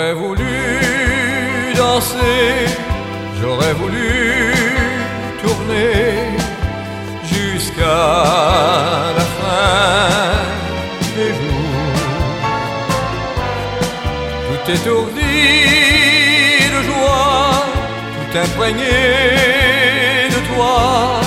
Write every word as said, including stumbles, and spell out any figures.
J'aurais voulu danser, j'aurais voulu tourner jusqu'à la fin des jours. Tout étourdi de joie, tout imprégné de toi.